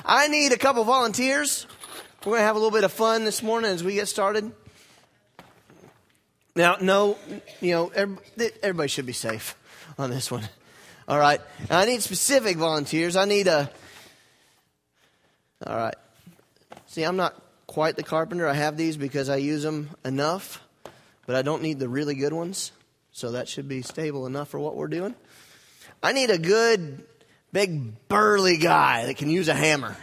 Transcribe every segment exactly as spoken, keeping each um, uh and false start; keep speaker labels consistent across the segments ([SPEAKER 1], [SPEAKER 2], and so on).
[SPEAKER 1] I need a couple volunteers. We're going to have a little bit of fun this morning as we get started. Now, no, you know, everybody should be safe on this one. All right. Now, I need specific volunteers. I need a, all right. See, I'm not quite the carpenter. I have these because I use them enough, but I don't need the really good ones. So that should be stable enough for what we're doing. I need a good, big, burly guy that can use a hammer.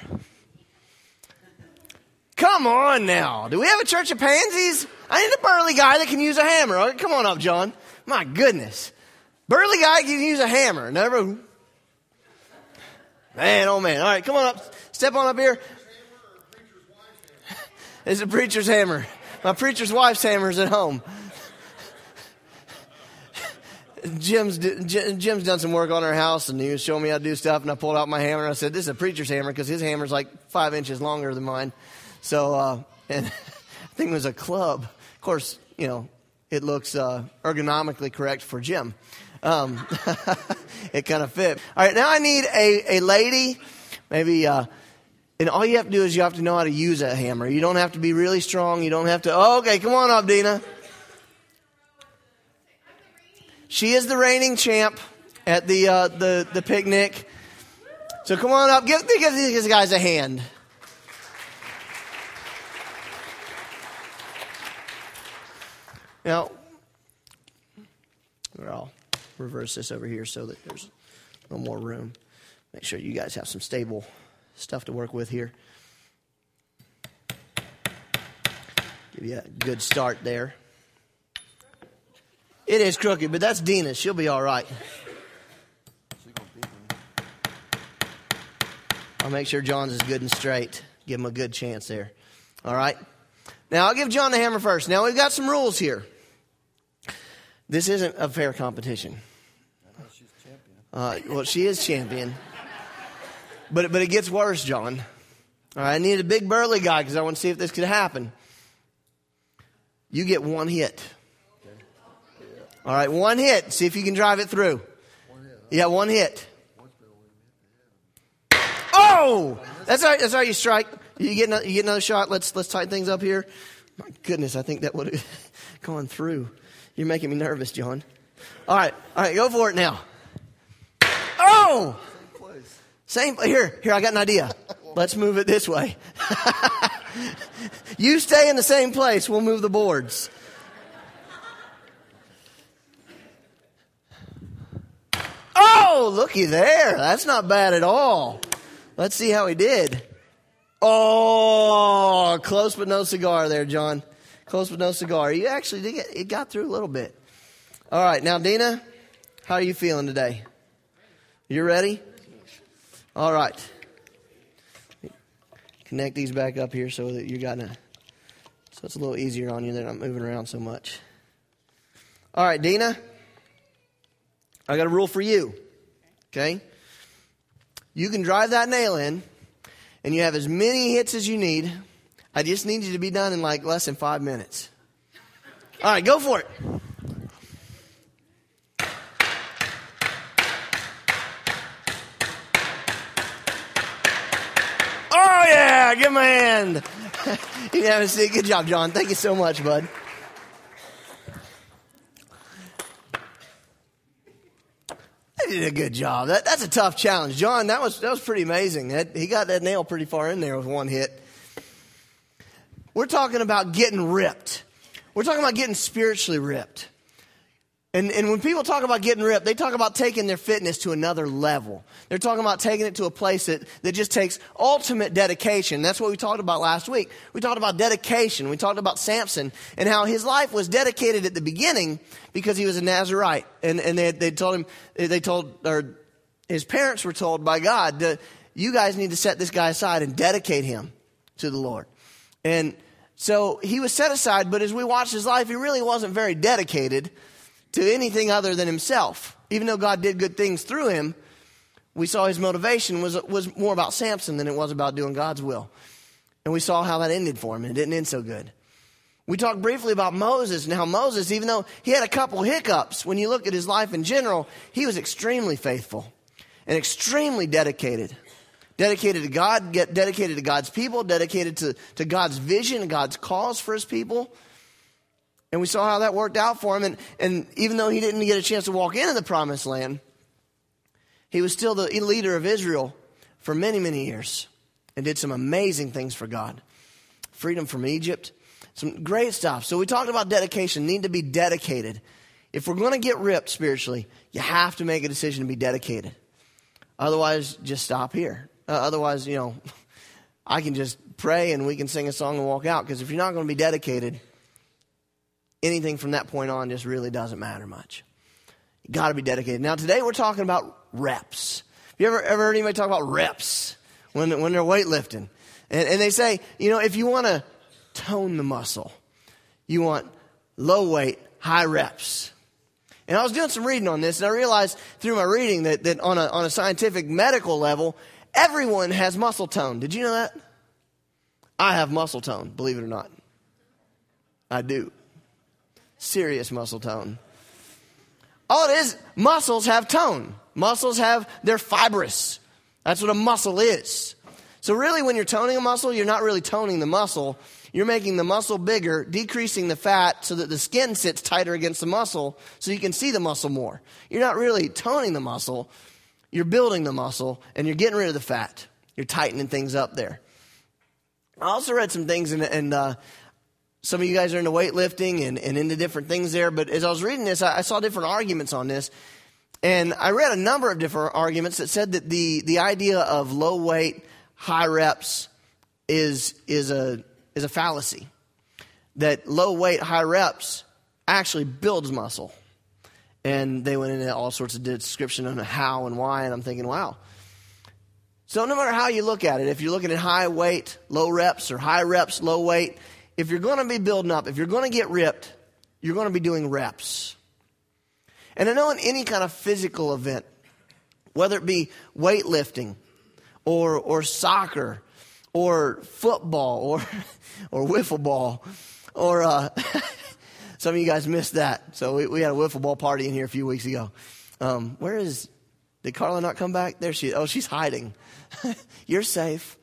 [SPEAKER 1] Come on now. Do we have a church of pansies? I need a burly guy that can use a hammer. Right, come on up, John. My goodness. Burly guy can use a hammer. Never. Man, oh man. All right, come on up. Step on up here. It's a preacher's hammer. My preacher's wife's hammer is at home. Jim's Jim's done some work on our house, and he was showing me how to do stuff, and I pulled out my hammer, and I said, this is a preacher's hammer, because his hammer's like five inches longer than mine. So, uh, and I think it was a club. Of course, you know, it looks uh, ergonomically correct for Jim. Um, it kind of fit. All right, now I need a, a lady, maybe, uh, and all you have to do is you have to know how to use a hammer. You don't have to be really strong. You don't have to, oh, okay, come on up, Dina. She is the reigning champ at the uh, the the picnic. So come on up. Give, give these guys a hand. Now, I'll reverse this over here so that there's a little more room. Make sure you guys have some stable stuff to work with here. Give you a good start there. It is crooked, but that's Dina. She'll be all right. I'll make sure John's is good and straight. Give him a good chance there. All right. Now, I'll give John the hammer first. Now, we've got some rules here. This isn't a fair competition.
[SPEAKER 2] I know she's champion.
[SPEAKER 1] Uh, well, she is champion. But, but it gets worse, John. All right, I need a big burly guy because I want to see if this could happen. You get one hit. All right, one hit. See if you can drive it through. One hit, huh? Yeah, one hit. Oh! That's all right. That's all right. You strike. You get another, you get another shot. Let's let's tighten things up here. My goodness, I think that would have gone through. You're making me nervous, John. All right. All right, go for it now. Oh!
[SPEAKER 2] Same place.
[SPEAKER 1] Same. Here, here, I got an idea. Let's move it this way. You stay in the same place. We'll move the boards. Oh, looky there. That's not bad at all. Let's see how he did. Oh, close but no cigar there, John. Close but no cigar. You actually did get, it got through a little bit. All right. Now, Dina, how are you feeling today? You ready? All right. Connect these back up here so that you got a, so it's a little easier on you. They're not moving around so much. All right, Dina. I got a rule for you, okay? You can drive that nail in, and you have as many hits as you need. I just need you to be done in like less than five minutes. All right, go for it. Oh, yeah, give him a hand. You have a seat. Good job, John. Thank you so much, bud. He did a good job. That, that's a tough challenge. John, that was that was pretty amazing. That, he got that nail pretty far in there with one hit. We're talking about getting ripped. We're talking about getting spiritually ripped. And, and when people talk about getting ripped, they talk about taking their fitness to another level. They're talking about taking it to a place that, that just takes ultimate dedication. That's what we talked about last week. We talked about dedication. We talked about Samson and how his life was dedicated at the beginning because he was a Nazirite. And, and they, they told him, they told, or his parents were told by God, that you guys need to set this guy aside and dedicate him to the Lord. And so he was set aside, but as we watched his life, he really wasn't very dedicated to anything other than himself. Even though God did good things through him, we saw his motivation was was more about Samson than it was about doing God's will. And we saw how that ended for him, and it didn't end so good. We talked briefly about Moses and how Moses, even though he had a couple hiccups, when you look at his life in general, he was extremely faithful and extremely dedicated Dedicated to God, get dedicated to God's people, dedicated to, to God's vision, God's cause for his people. And we saw how that worked out for him. And, and even though he didn't get a chance to walk into the promised land, he was still the leader of Israel for many, many years and did some amazing things for God. Freedom from Egypt, some great stuff. So we talked about dedication, need to be dedicated. If we're going to get ripped spiritually, you have to make a decision to be dedicated. Otherwise, just stop here. Uh, otherwise, you know, I can just pray and we can sing a song and walk out. Because if you're not going to be dedicated, anything from that point on just really doesn't matter much. You got to be dedicated. Now, today we're talking about reps. Have you ever, ever heard anybody talk about reps when, when they're weightlifting? And, and they say, you know, if you want to tone the muscle, you want low weight, high reps. And I was doing some reading on this, and I realized through my reading that, that on a, on a scientific medical level, everyone has muscle tone. Did you know that? I have muscle tone, believe it or not. I do. Serious muscle tone. All it is, muscles have tone. Muscles have, they're fibrous. That's what a muscle is. So really when you're toning a muscle, you're not really toning the muscle. You're making the muscle bigger, decreasing the fat so that the skin sits tighter against the muscle so you can see the muscle more. You're not really toning the muscle. You're building the muscle and you're getting rid of the fat. You're tightening things up there. I also read some things and, and uh, some of you guys are into weightlifting and, and into different things there. But as I was reading this, I, I saw different arguments on this. And I read a number of different arguments that said that the, the idea of low weight, high reps is, is, a, is a fallacy. That low weight, high reps actually builds muscle. And they went into all sorts of description on how and why. And I'm thinking, wow. So no matter how you look at it, if you're looking at high weight, low reps, or high reps, low weight, if you're going to be building up, if you're going to get ripped, you're going to be doing reps. And I know in any kind of physical event, whether it be weightlifting or or soccer or football or or wiffle ball or uh, some of you guys missed that. So we, we had a wiffle ball party in here a few weeks ago. Um, where is, did Carla not come back? There she is. Oh, she's hiding. You're safe.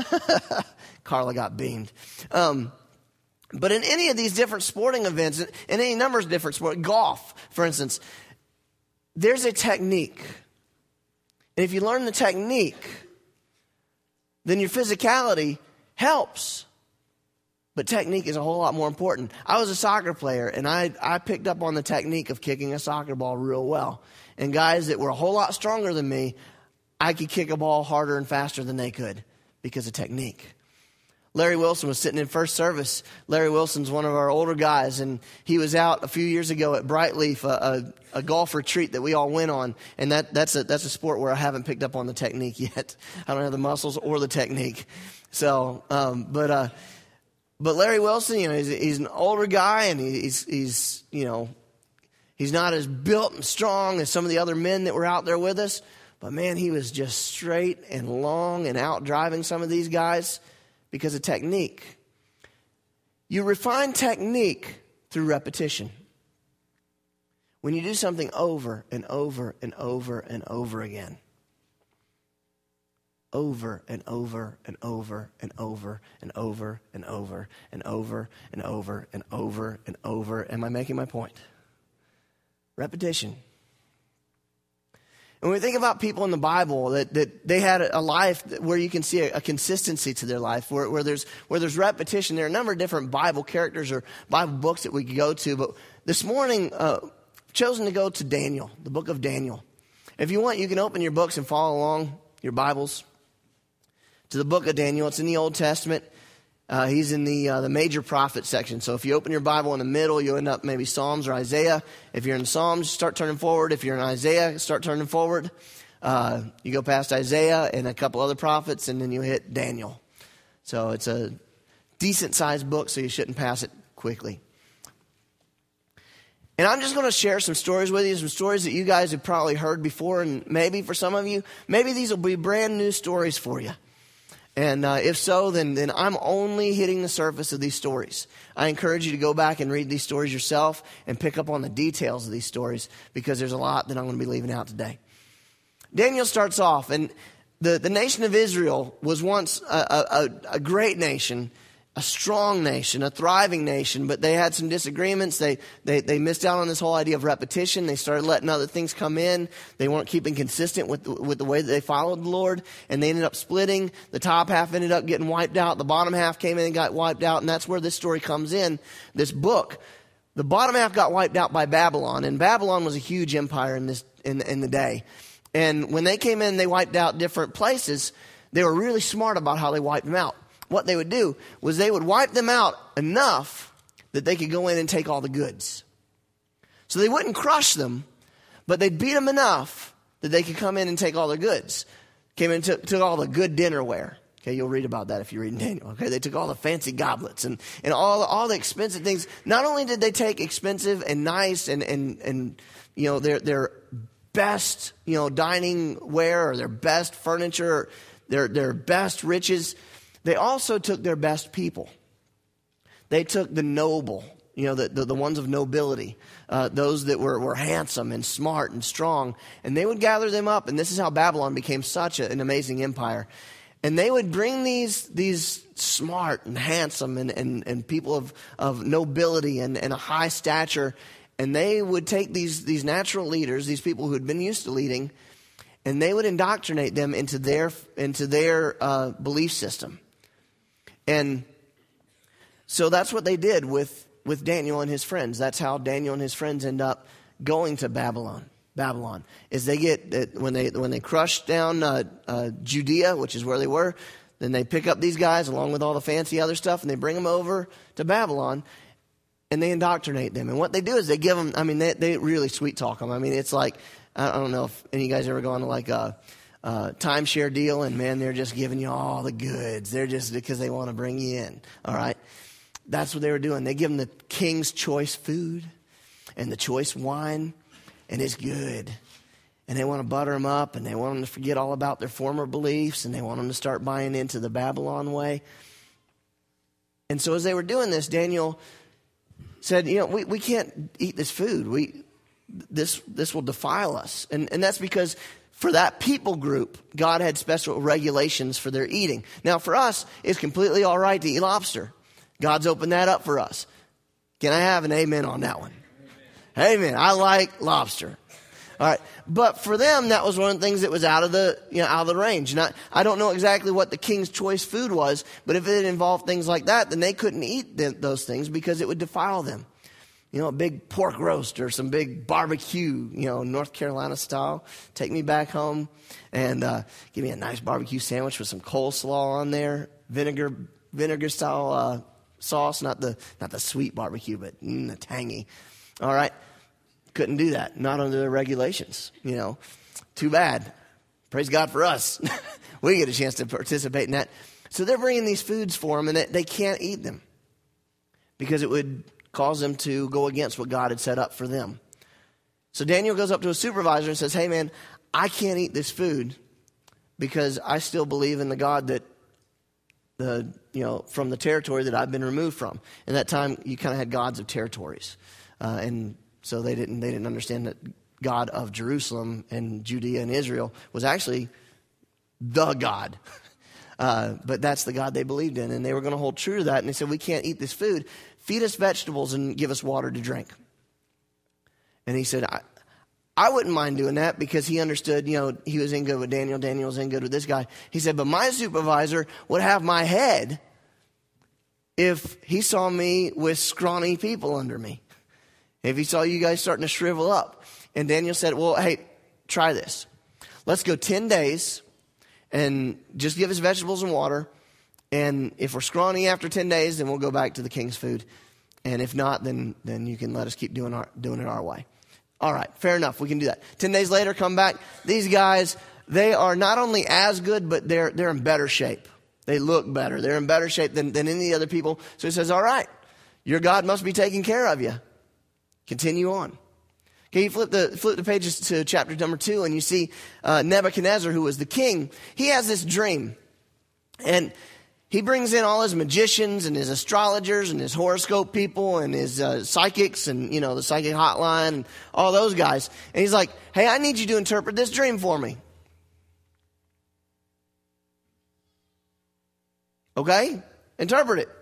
[SPEAKER 1] Carla got beamed. Um, but in any of these different sporting events, in any number of different sports, golf, for instance, there's a technique. And if you learn the technique, then your physicality helps. But technique is a whole lot more important. I was a soccer player, and I, I picked up on the technique of kicking a soccer ball real well. And guys that were a whole lot stronger than me, I could kick a ball harder and faster than they could because of technique. Larry Wilson was sitting in first service. Larry Wilson's one of our older guys, and he was out a few years ago at Brightleaf, a, a, a golf retreat that we all went on. And that, that's a that's a sport where I haven't picked up on the technique yet. I don't have the muscles or the technique. So, um, but uh, but Larry Wilson, you know, he's, he's an older guy, and he's he's you know, he's not as built and strong as some of the other men that were out there with us. But man, he was just straight and long and out driving some of these guys. Because of technique. You refine technique through repetition. When you do something over and over and over and over again. Over and over and over and over and over and over and over and over and over and over. Am I making my point? Repetition. And when we think about people in the Bible, that, that they had a life where you can see a, a consistency to their life, where, where there's where there's repetition. There are a number of different Bible characters or Bible books that we could go to. But this morning, uh, I've chosen to go to Daniel, the book of Daniel. If you want, you can open your books and follow along, your Bibles, to the book of Daniel. It's in the Old Testament. Uh, he's in the uh, the major prophet section. So if you open your Bible in the middle, you'll end up maybe Psalms or Isaiah. If you're in Psalms, start turning forward. If you're in Isaiah, start turning forward. Uh, you go past Isaiah and a couple other prophets, and then you hit Daniel. So it's a decent-sized book, so you shouldn't pass it quickly. And I'm just going to share some stories with you, some stories that you guys have probably heard before, and maybe for some of you, maybe these will be brand new stories for you. And uh, if so, then, then I'm only hitting the surface of these stories. I encourage you to go back and read these stories yourself and pick up on the details of these stories because there's a lot that I'm going to be leaving out today. Daniel starts off, and the, the nation of Israel was once a, a, a great nation, a strong nation, a thriving nation, but they had some disagreements. They, they they missed out on this whole idea of repetition. They started letting other things come in. They weren't keeping consistent with the, with the way that they followed the Lord, and they ended up splitting. The top half ended up getting wiped out. The bottom half came in and got wiped out, and that's where this story comes in, this book. The bottom half got wiped out by Babylon, and Babylon was a huge empire in this in, in the day. And when they came in, they wiped out different places. They were really smart about how they wiped them out. What they would do was they would wipe them out enough that they could go in and take all the goods. So they wouldn't crush them, but they'd beat them enough that they could come in and take all their goods. Came in and took, took all the good dinnerware. Okay, you'll read about that if you're reading Daniel. Okay, they took all the fancy goblets and, and all, the, all the expensive things. Not only did they take expensive and nice and, and, and you know, their, their best, you know, dining ware or their best furniture, their, their best riches, they also took their best people. They took the noble, you know, the, the, the ones of nobility, uh, those that were, were handsome and smart and strong, and they would gather them up, and this is how Babylon became such a, an amazing empire. And they would bring these these smart and handsome and, and, and people of, of nobility and, and a high stature, and they would take these, these natural leaders, these people who had been used to leading, and they would indoctrinate them into their, into their uh, belief system. And so that's what they did with, with Daniel and his friends. That's how Daniel and his friends end up going to Babylon. Babylon is they get when they when they crush down uh, uh, Judea, which is where they were. Then they pick up these guys along with all the fancy other stuff, and they bring them over to Babylon, and they indoctrinate them. And what they do is they give them. I mean, they they really sweet talk them. I mean, it's like I don't know if any of you guys ever gone to like a. Uh, timeshare deal, and man, they're just giving you all the goods. They're just because they want to bring you in. All right, that's what they were doing. They give them the king's choice food and the choice wine, and it's good. And they want to butter them up, and they want them to forget all about their former beliefs, and they want them to start buying into the Babylon way. And so, as they were doing this, Daniel said, "You know, we, we can't eat this food. We this this will defile us," and and that's because. For that people group, God had special regulations for their eating. Now, for us, it's completely all right to eat lobster. God's opened that up for us. Can I have an amen on that one? Amen. Amen. I like lobster. All right. But for them, that was one of the things that was out of the, you know, out of the range. And I, I don't know exactly what the king's choice food was, but if it involved things like that, then they couldn't eat th- those things because it would defile them. You know, a big pork roast or some big barbecue, you know, North Carolina style. Take me back home and uh, give me a nice barbecue sandwich with some coleslaw on there, vinegar vinegar style uh, sauce, not the not the sweet barbecue, but mm, the tangy. All right, couldn't do that, not under the regulations. You know, too bad. Praise God for us. We get a chance to participate in that. So they're bringing these foods for them, and they, they can't eat them because it would cause them to go against what God had set up for them. So Daniel goes up to a supervisor and says, "Hey man, I can't eat this food because I still believe in the God that the you know from the territory that I've been removed from." In that time, you kind of had gods of territories, uh, and so they didn't they didn't understand that God of Jerusalem and Judea and Israel was actually the God. Uh, but that's the God they believed in, and they were going to hold true to that. And they said, "We can't eat this food. Feed us vegetables and give us water to drink." And he said, I, I wouldn't mind doing that because he understood, you know, he was in good with Daniel. Daniel was in good with this guy. He said, but my supervisor would have my head if he saw me with scrawny people under me. If he saw you guys starting to shrivel up. And Daniel said, well, hey, try this. Let's go ten days and just give us vegetables and water. And if we're scrawny after ten days, then we'll go back to the king's food. And if not, then then you can let us keep doing our doing it our way. All right, fair enough. We can do that. Ten days later, come back. These guys, they are not only as good, but they're they're in better shape. They look better. They're in better shape than, than any other people. So he says, all right, your God must be taking care of you. Continue on. Okay, you flip the flip the pages to chapter number two, and you see uh, Nebuchadnezzar, who was the king. He has this dream, and he brings in all his magicians and his astrologers and his horoscope people and his uh, psychics and, you know, the psychic hotline and all those guys. And he's like, hey, I need you to interpret this dream for me. Okay? Interpret it.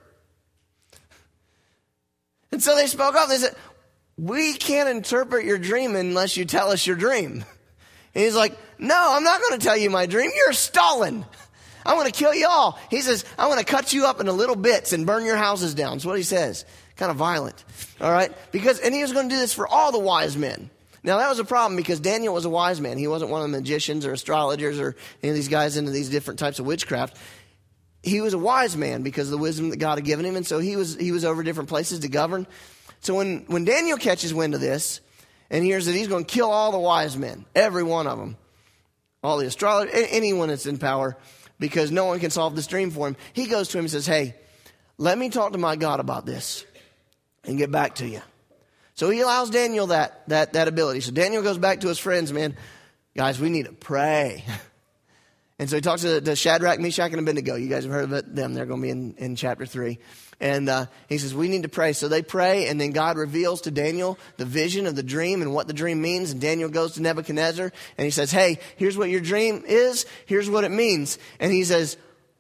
[SPEAKER 1] And so they spoke up. They said, we can't interpret your dream unless you tell us your dream. And he's like, no, I'm not going to tell you my dream. You're Stalin. I'm going to kill you all. He says, I'm going to cut you up into little bits and burn your houses down. That's what he says. Kind of violent. All right? Because, and he was going to do this for all the wise men. Now, that was a problem because Daniel was a wise man. He wasn't one of the magicians or astrologers or any of these guys into these different types of witchcraft. He was a wise man because of the wisdom that God had given him. And so he was, he was over different places to govern. So when, when Daniel catches wind of this and hears that he's going to kill all the wise men, every one of them, all the astrologers, anyone that's in power, because no one can solve this dream for him, he goes to him and says, hey, let me talk to my God about this and get back to you. So he allows Daniel that, that, that ability. So Daniel goes back to his friends, man, guys, we need to pray. And so he talks to, to Shadrach, Meshach, and Abednego. You guys have heard of them. They're going to be in, in chapter three. And uh, he says, we need to pray. So they pray, and then God reveals to Daniel the vision of the dream and what the dream means. And Daniel goes to Nebuchadnezzar, and he says, hey, here's what your dream is. Here's what it means. And he says,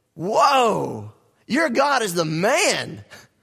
[SPEAKER 1] whoa, your God is the man.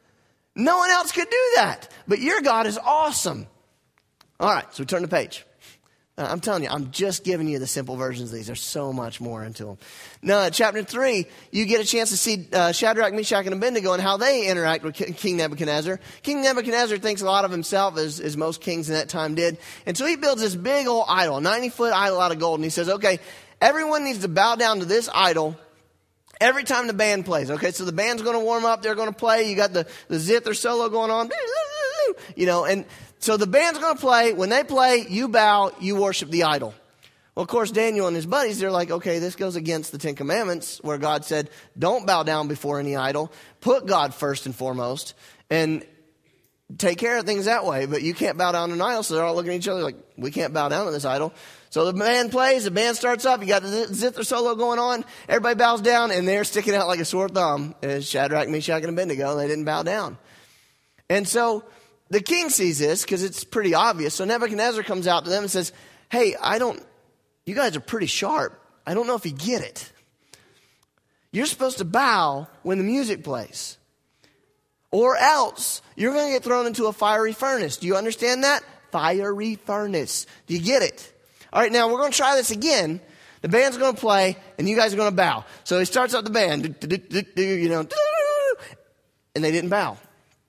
[SPEAKER 1] No one else could do that. But your God is awesome. All right, so we turn the page. Uh, I'm telling you, I'm just giving you the simple versions of these. There's so much more into them. Now, chapter three, you get a chance to see uh, Shadrach, Meshach, and Abednego and how they interact with King Nebuchadnezzar. King Nebuchadnezzar thinks a lot of himself, as, as most kings in that time did. And so he builds this big old idol, ninety-foot idol out of gold. And he says, okay, everyone needs to bow down to this idol every time the band plays. Okay, so the band's going to warm up. They're going to play. You got the, the zither solo going on. You know, and so the band's going to play. When they play, you bow, you worship the idol. Well, of course, Daniel and his buddies, they're like, okay, this goes against the Ten Commandments where God said, don't bow down before any idol. Put God first and foremost and take care of things that way. But you can't bow down to an idol. So they're all looking at each other like, we can't bow down to this idol. So the band plays, the band starts up. You got the zither solo going on. Everybody bows down, and they're sticking out like a sore thumb as Shadrach, Meshach, and Abednego. They didn't bow down. And so the king sees this because it's pretty obvious. So Nebuchadnezzar comes out to them and says, hey, I don't, you guys are pretty sharp. I don't know if you get it. You're supposed to bow when the music plays. Or else you're going to get thrown into a fiery furnace. Do you understand that? Fiery furnace. Do you get it? All right, now we're going to try this again. The band's going to play, and you guys are going to bow. So he starts up the band, you know, and they didn't bow.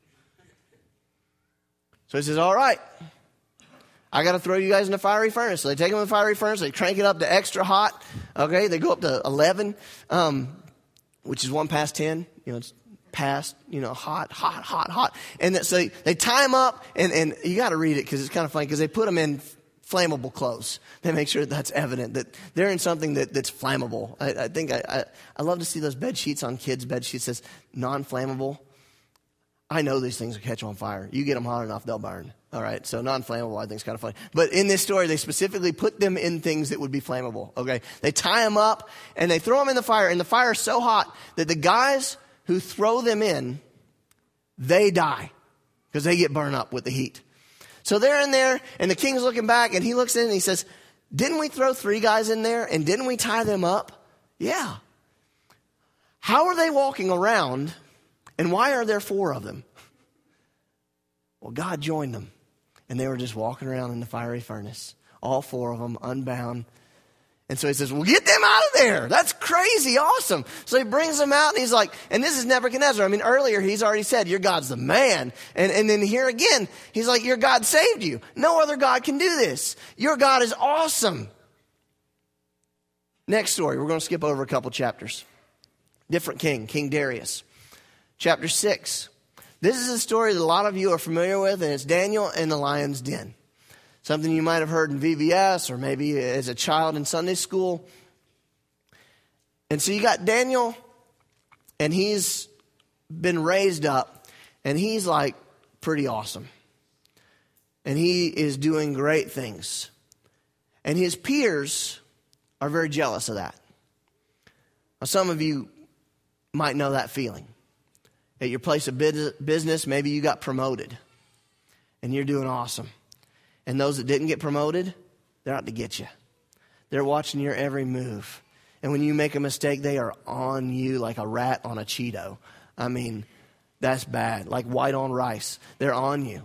[SPEAKER 1] So he says, all right, I got to throw you guys in the fiery furnace. So they take them in the fiery furnace. They crank it up to extra hot. Okay, they go up to eleven, um, which is one past ten. You know, it's past, you know, hot, hot, hot, hot. And that, so they tie them up, and, and you got to read it because it's kind of funny because they put them in flammable clothes. They make sure that's evident that they're in something that, that's flammable. I, I think I, I, I love to see those bed sheets on kids' bed sheets that says non-flammable. I know these things will catch on fire. You get them hot enough, they'll burn. All right, so non-flammable I think is kind of funny. But in this story, they specifically put them in things that would be flammable. Okay, they tie them up and they throw them in the fire, and the fire is so hot that the guys who throw them in, they die because they get burned up with the heat. So they're in there, and the king's looking back, and he looks in and he says, didn't we throw three guys in there, and didn't we tie them up? Yeah. How are they walking around, and why are there four of them? Well, God joined them, and they were just walking around in the fiery furnace, all four of them, unbound. And so he says, well, get them out of there. That's crazy awesome. So he brings them out, and he's like, and this is Nebuchadnezzar. I mean, earlier he's already said, your God's the man. And, and then here again, he's like, your God saved you. No other God can do this. Your God is awesome. Next story, we're going to skip over a couple chapters. Different king, King Darius. Chapter six. This is a story that a lot of you are familiar with, and it's Daniel and the lion's den. Something you might have heard in V B S or maybe as a child in Sunday school. And so you got Daniel, and he's been raised up, and he's like pretty awesome. And he is doing great things. And his peers are very jealous of that. Now, some of you might know that feeling. At your place of business, maybe you got promoted, and you're doing awesome. And those that didn't get promoted, they're out to get you. They're watching your every move. And when you make a mistake, they are on you like a rat on a Cheeto. I mean, that's bad. Like white on rice. They're on you.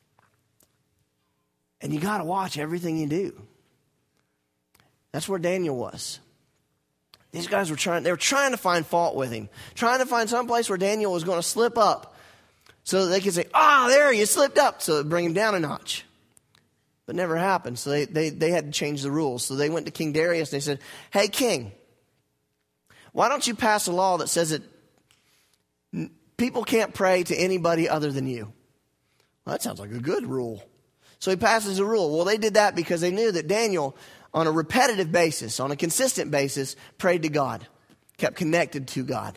[SPEAKER 1] And you got to watch everything you do. That's where Daniel was. These guys were trying, they were trying to find fault with him. Trying to find some place where Daniel was going to slip up. So that they could say, ah, oh, there, you slipped up. So it'd bring him down a notch. But it never happened. So they, they, they had to change the rules. So they went to King Darius and they said, hey, king, why don't you pass a law that says that people can't pray to anybody other than you? Well, that sounds like a good rule. So he passes a rule. Well, they did that because they knew that Daniel, on a repetitive basis, on a consistent basis, prayed to God, kept connected to God.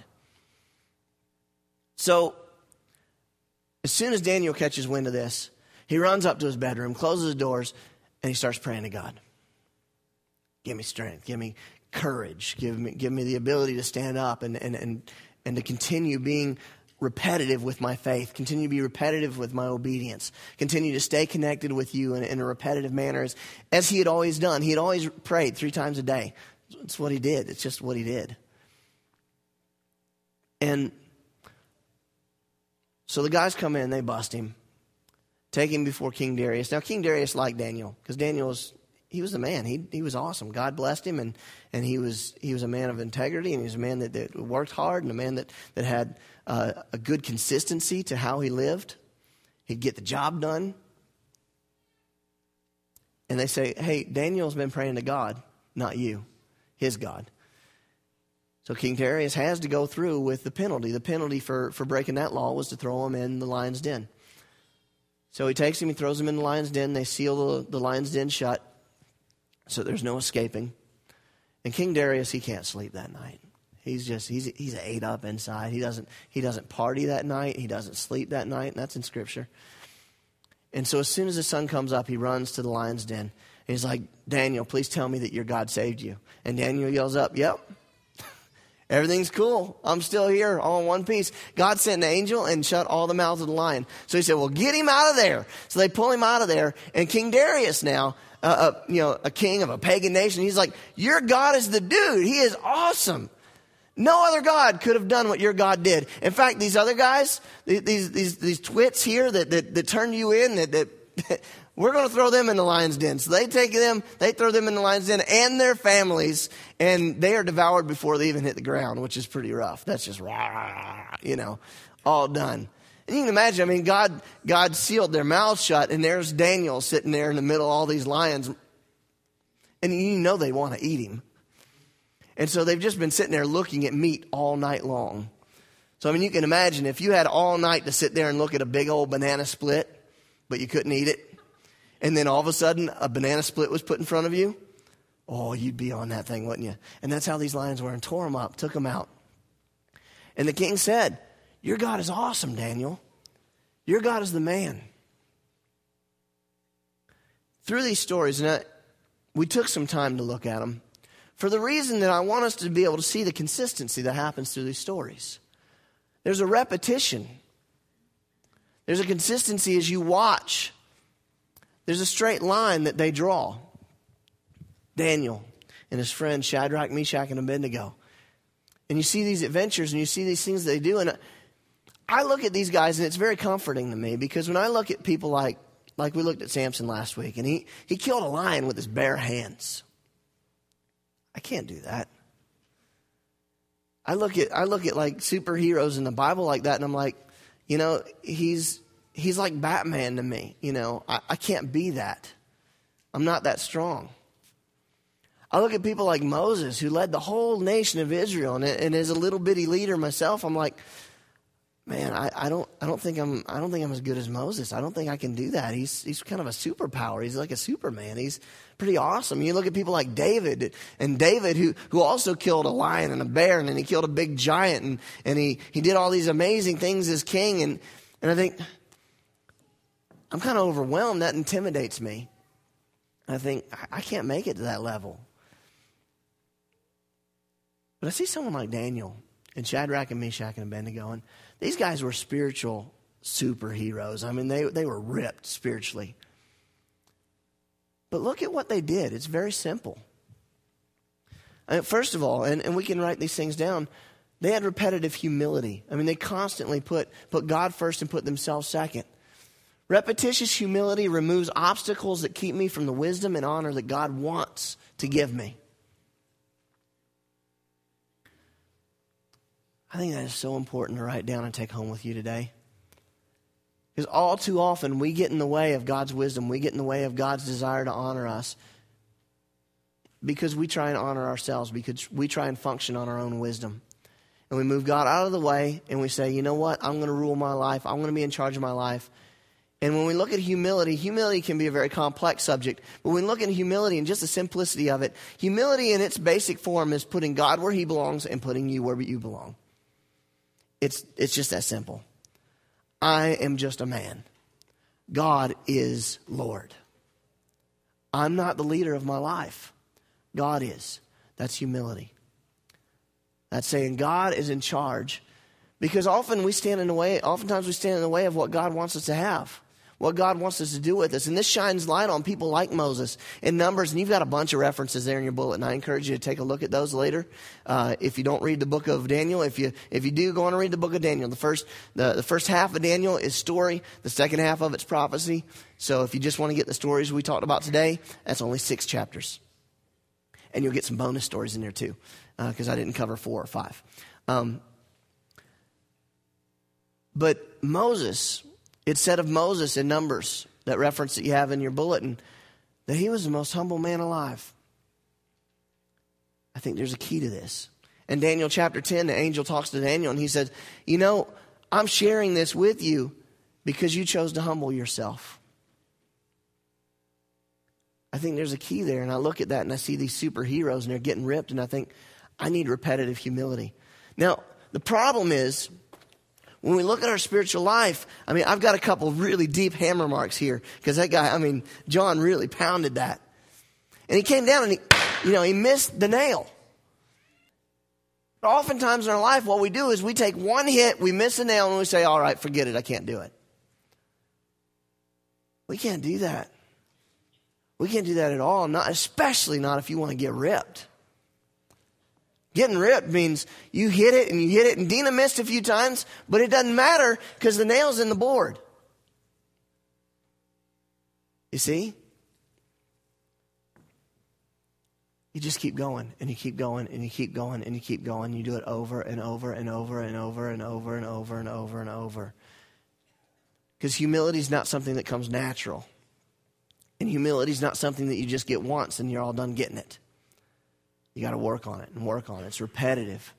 [SPEAKER 1] So as soon as Daniel catches wind of this, he runs up to his bedroom, closes his doors, and he starts praying to God. Give me strength. Give me courage. Give me, give me the ability to stand up and, and, and, and to continue being repetitive with my faith. Continue to be repetitive with my obedience. Continue to stay connected with you in, in a repetitive manner as, as he had always done. He had always prayed three times a day. It's what he did. It's just what he did. And so the guys come in, they bust him. Take him before King Darius. Now, King Darius liked Daniel because Daniel was, he was the man. He he was awesome. God blessed him, and, and he was he was a man of integrity, and he was a man that, that worked hard, and a man that, that had uh, a good consistency to how he lived. He'd get the job done. And they say, hey, Daniel's been praying to God, not you, his God. So King Darius has to go through with the penalty. The penalty for, for breaking that law was to throw him in the lion's den. So he takes him, he throws him in the lion's den. They seal the, the lion's den shut so there's no escaping. And King Darius, he can't sleep that night. He's just, he's he's ate up inside. He doesn't, he doesn't party that night. He doesn't sleep that night, and that's in Scripture. And so as soon as the sun comes up, he runs to the lion's den. And he's like, Daniel, please tell me that your God saved you. And Daniel yells up, yep. Everything's cool. I'm still here, all in one piece. God sent an angel and shut all the mouths of the lion. So he said, well, get him out of there. So they pull him out of there. And King Darius now, uh, uh, you know, a king of a pagan nation, he's like, your God is the dude. He is awesome. No other God could have done what your God did. In fact, these other guys, these these these twits here that that, that turned you in, that, that we're going to throw them in the lion's den. So they take them, they throw them in the lion's den and their families, and they are devoured before they even hit the ground, which is pretty rough. That's just, rah, you know, all done. And you can imagine, I mean, God, God sealed their mouths shut, and there's Daniel sitting there in the middle of all these lions. And you know they want to eat him. And so they've just been sitting there looking at meat all night long. So, I mean, you can imagine if you had all night to sit there and look at a big old banana split, but you couldn't eat it. And then all of a sudden, a banana split was put in front of you. Oh, you'd be on that thing, wouldn't you? And that's how these lions were, and tore them up, took them out. And the king said, your God is awesome, Daniel. Your God is the man. Through these stories, and I, we took some time to look at them, for the reason that I want us to be able to see the consistency that happens through these stories. There's a repetition. There's a consistency as you watch. There's a straight line that they draw. Daniel and his friend Shadrach, Meshach, and Abednego. And you see these adventures and you see these things they do. And I look at these guys and it's very comforting to me, because when I look at people like, like we looked at Samson last week, and he, he killed a lion with his bare hands. I can't do that. I look at I look at like superheroes in the Bible like that, and I'm like, you know, he's he's like Batman to me. You know, I, I can't be that. I'm not that strong. I look at people like Moses, who led the whole nation of Israel, and, and as a little bitty leader myself, I'm like, man, I, I don't I don't think I'm I don't think I'm as good as Moses. I don't think I can do that. He's he's kind of a superpower. He's like a Superman. He's pretty awesome. You look at people like David, and David who who also killed a lion and a bear, and then he killed a big giant, and, and he, he did all these amazing things as king, and, and I think I'm kind of overwhelmed. That intimidates me. I think I can't make it to that level. But I see someone like Daniel and Shadrach and Meshach and Abednego, and these guys were spiritual superheroes. I mean, they, they were ripped spiritually. But look at what they did. It's very simple. I mean, first of all, and, and we can write these things down, they had repetitive humility. I mean, they constantly put, put God first and put themselves second. Repetitious humility removes obstacles that keep me from the wisdom and honor that God wants to give me. I think that is so important to write down and take home with you today. Because all too often we get in the way of God's wisdom. We get in the way of God's desire to honor us because we try and honor ourselves, because we try and function on our own wisdom. And we move God out of the way and we say, you know what, I'm going to rule my life. I'm going to be in charge of my life. And when we look at humility, humility can be a very complex subject. But when we look at humility and just the simplicity of it, humility in its basic form is putting God where he belongs and putting you where you belong. It's, it's just that simple. I am just a man. God is Lord. I'm not the leader of my life. God is. That's humility. That's saying God is in charge. Because often we stand in the way, oftentimes we stand in the way of what God wants us to have, what God wants us to do with us. And this shines light on people like Moses in Numbers. And you've got a bunch of references there in your bulletin. I encourage you to take a look at those later. Uh, if you don't read the book of Daniel, if you if you do, go on and read the book of Daniel. The first the, the first half of Daniel is story. The second half of it's prophecy. So if you just want to get the stories we talked about today, that's only six chapters. And you'll get some bonus stories in there too, because uh, I didn't cover four or five. Um, but Moses, it said of Moses in Numbers, that reference that you have in your bulletin, that he was the most humble man alive. I think there's a key to this. In Daniel chapter ten, the angel talks to Daniel and he says, you know, I'm sharing this with you because you chose to humble yourself. I think there's a key there. And I look at that and I see these superheroes and they're getting ripped. And I think, I need repetitive humility. Now, the problem is, when we look at our spiritual life, I mean, I've got a couple really deep hammer marks here. Because that guy, I mean, John really pounded that. And he came down and he, you know, he missed the nail. But oftentimes in our life, what we do is we take one hit, we miss the nail, and we say, all right, forget it, I can't do it. We can't do that. We can't do that at all, not especially not if you want to get ripped. Getting ripped means you hit it and you hit it, and Dina missed a few times, but it doesn't matter because the nail's in the board. You see? You just keep going and you keep going and you keep going and you keep going. You do it over and over and over and over and over and over and over and over. Because humility is not something that comes natural. And humility is not something that you just get once and you're all done getting it. You got to work on it and work on it. It's repetitive.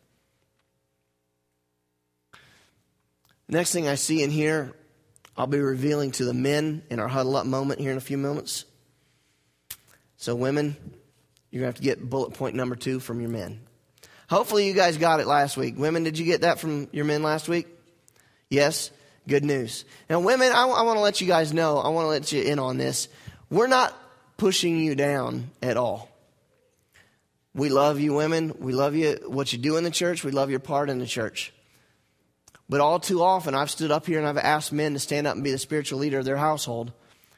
[SPEAKER 1] The next thing I see in here, I'll be revealing to the men in our huddle up moment here in a few moments. So women, you're going to have to get bullet point number two from your men. Hopefully you guys got it last week. Women, did you get that from your men last week? Yes? Good news. Now women, I, I want to let you guys know, I want to let you in on this. We're not pushing you down at all. We love you women. We love you, what you do in the church. We love your part in the church. But all too often, I've stood up here and I've asked men to stand up and be the spiritual leader of their household.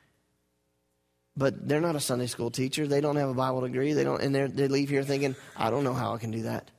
[SPEAKER 1] But they're not a Sunday school teacher. They don't have a Bible degree. They don't, and they leave here thinking, I don't know how I can do that.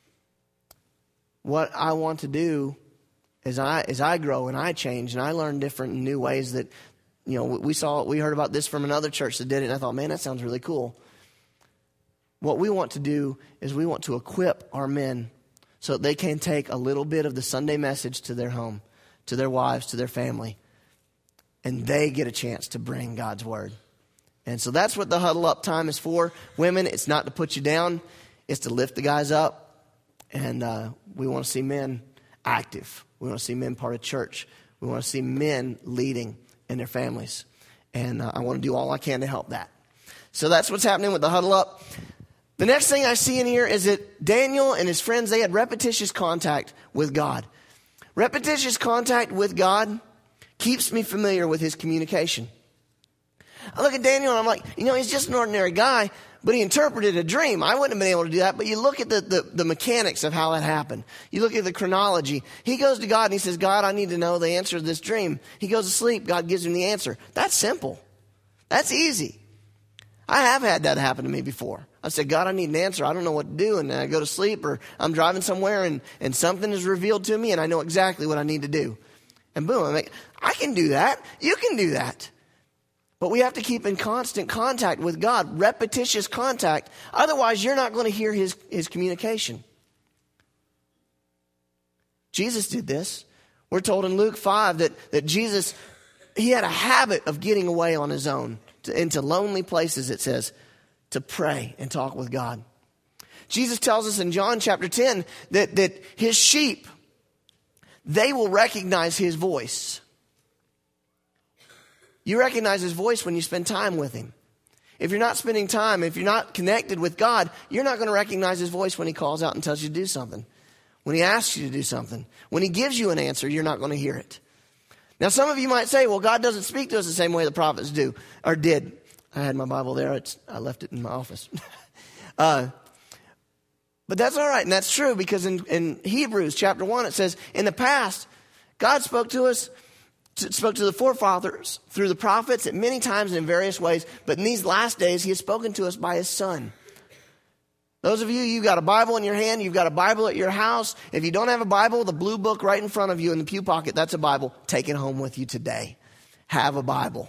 [SPEAKER 1] What I want to do is I, as I grow and I change and I learn different new ways that, you know, we saw, we heard about this from another church that did it, and I thought, man, that sounds really cool. What we want to do is we want to equip our men so that they can take a little bit of the Sunday message to their home, to their wives, to their family, and they get a chance to bring God's word. And so that's what the huddle up time is for. Women, it's not to put you down. It's to lift the guys up. And uh, we want to see men active. We want to see men part of church. We want to see men leading in their families. And uh, I want to do all I can to help that. So that's what's happening with the huddle up. The next thing I see in here is that Daniel and his friends, they had repetitious contact with God. Repetitious contact with God keeps me familiar with his communication. I look at Daniel and I'm like, you know, he's just an ordinary guy, but he interpreted a dream. I wouldn't have been able to do that, but you look at the, the, the mechanics of how that happened. You look at the chronology. He goes to God and he says, God, I need to know the answer to this dream. He goes to sleep. God gives him the answer. That's simple. That's easy. I have had that happen to me before. I said, God, I need an answer. I don't know what to do. And I go to sleep, or I'm driving somewhere and, and something is revealed to me and I know exactly what I need to do. And boom, I'm like, I can do that. You can do that. But we have to keep in constant contact with God, repetitious contact. Otherwise, you're not going to hear his, his communication. Jesus did this. We're told in Luke five that, that Jesus, he had a habit of getting away on his own to, into lonely places, it says, to pray and talk with God. Jesus tells us in John chapter ten that, that his sheep, they will recognize his voice. You recognize his voice when you spend time with him. If you're not spending time, if you're not connected with God, you're not going to recognize his voice when he calls out and tells you to do something. When he asks you to do something. When he gives you an answer, you're not going to hear it. Now, some of you might say, well, God doesn't speak to us the same way the prophets do, or did. I had my Bible there. It's, I left it in my office. uh, but that's all right, and that's true, because in, in Hebrews chapter one, it says, in the past, God spoke to us, spoke to the forefathers through the prophets at many times and in various ways, but in these last days, he has spoken to us by his Son. Those of you, you've got a Bible in your hand, you've got a Bible at your house. If you don't have a Bible, the blue book right in front of you in the pew pocket, that's a Bible. Take it home with you today. Have a Bible.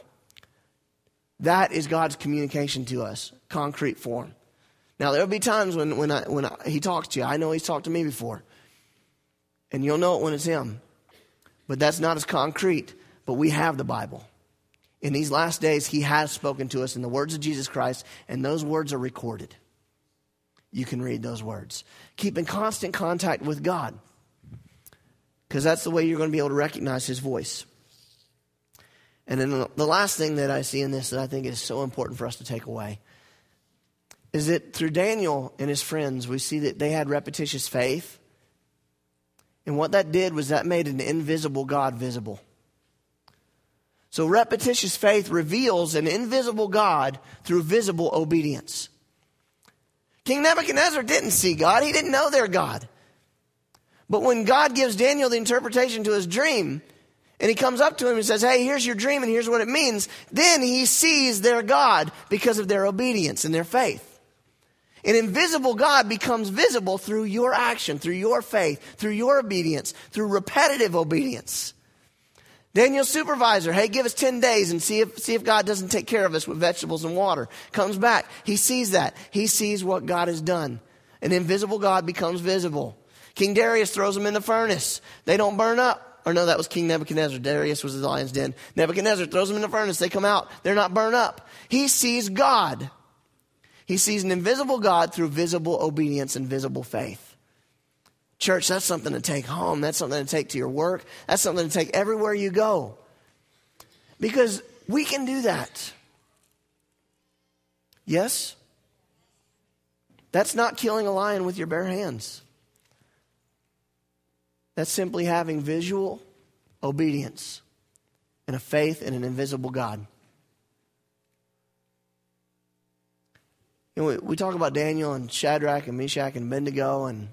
[SPEAKER 1] That is God's communication to us, concrete form. Now, there'll be times when, when, I, when I, he talks to you. I know he's talked to me before. And you'll know it when it's him. But that's not as concrete. But we have the Bible. In these last days, he has spoken to us in the words of Jesus Christ, and those words are recorded. You can read those words. Keep in constant contact with God, because that's the way you're going to be able to recognize his voice. And then the last thing that I see in this that I think is so important for us to take away is that through Daniel and his friends, we see that they had repetitious faith. And what that did was that made an invisible God visible. So repetitious faith reveals an invisible God through visible obedience. King Nebuchadnezzar didn't see God. He didn't know their God. But when God gives Daniel the interpretation to his dream, and he comes up to him and says, hey, here's your dream and here's what it means, then he sees their God because of their obedience and their faith. An invisible God becomes visible through your action, through your faith, through your obedience, through repetitive obedience. Daniel's supervisor, hey, give us ten days and see if, see if God doesn't take care of us with vegetables and water. Comes back. He sees that. He sees what God has done. An invisible God becomes visible. King Darius throws them in the furnace. They don't burn up. Or no, that was King Nebuchadnezzar. Darius was the lion's den. Nebuchadnezzar throws them in the furnace. They come out. They're not burned up. He sees God. He sees an invisible God through visible obedience and visible faith. Church, that's something to take home. That's something to take to your work. That's something to take everywhere you go. Because we can do that. Yes? That's not killing a lion with your bare hands. That's simply having visual obedience and a faith in an invisible God. You know, we, we talk about Daniel and Shadrach and Meshach and Abednego, and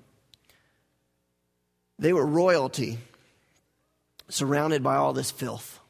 [SPEAKER 1] they were royalty surrounded by all this filth.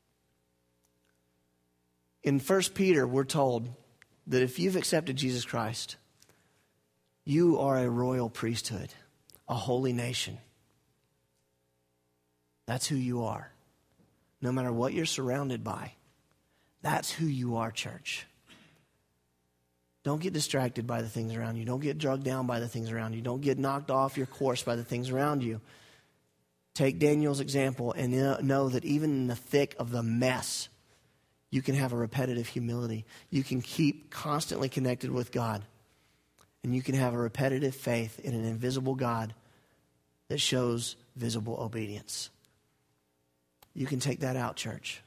[SPEAKER 1] In First Peter, we're told that if you've accepted Jesus Christ, you are a royal priesthood, a holy nation. That's who you are. No matter what you're surrounded by, that's who you are, church. Don't get distracted by the things around you. Don't get drugged down by the things around you. Don't get knocked off your course by the things around you. Take Daniel's example and know that even in the thick of the mess, you can have a repetitive humility. You can keep constantly connected with God. And you can have a repetitive faith in an invisible God that shows visible obedience. You can take that out, church.